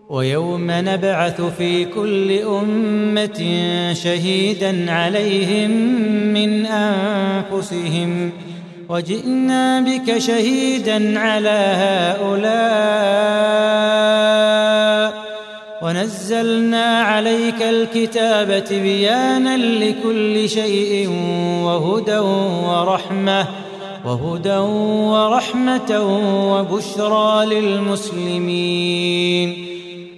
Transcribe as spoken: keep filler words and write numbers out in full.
ويوم نبعث في كل أمة شهيدا عليهم من أنفسهم وجئنا بك شهيدا على هؤلاء ونزلنا عليك الكتاب تبيانا لكل شيء وهدى ورحمة وهدى ورحمة وبشرى للمسلمين